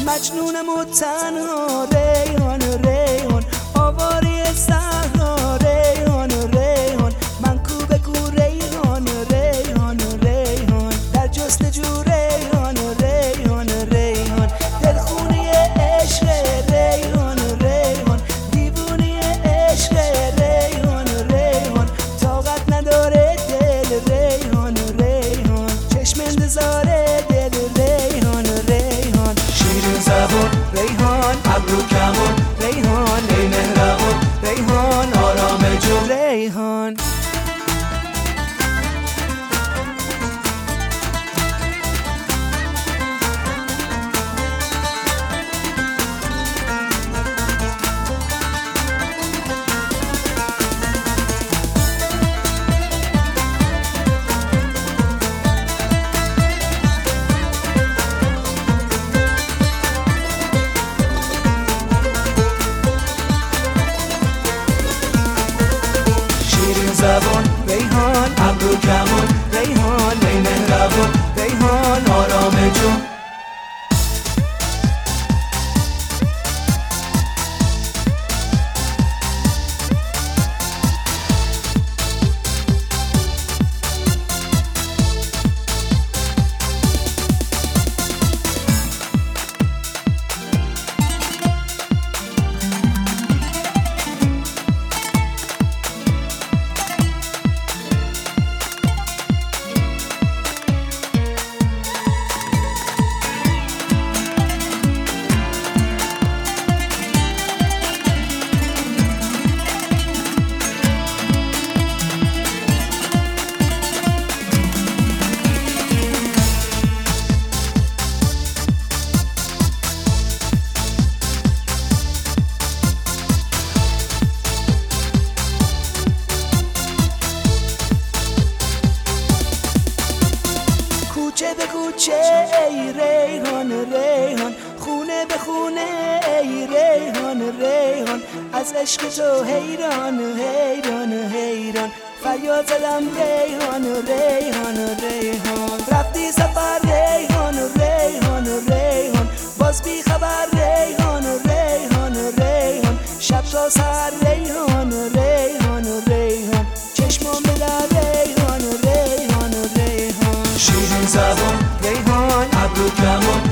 مجنونم و تنها ریحان ریحان آواره صحرا ریحان ریحان من کو به کو ریحان ریحان ریحان در جستجو ریحان ریحان ریحان دلخونی عشق ریحان ریحان دیوونی عشق ریحان ریحان طاقت نداره دل ریحان ریحان چشم انتظار دل ریحان ریحان شیرین زبون ریحان ابرو کمون ریحان ای مهربون ریحان آرام جون ریحان زبان ریحان ابرو کمون ریحان ای مهربون ریحان آرام جون کوچه به کوچه ای ریحان ریحان خونه به خونه ای ریحان ریحان از عشق تو حیران حیران حیران فریاد زدم ریحان ریحان ریحان رفتی سفر ریحان ریحان ریحان باز بی خبر ریحان ریحان ریحان شب تا سر ریحان ریحان ریحان چشمام به در ریحان ریحان ریحان شیرین زبان ریحان ابرو کمون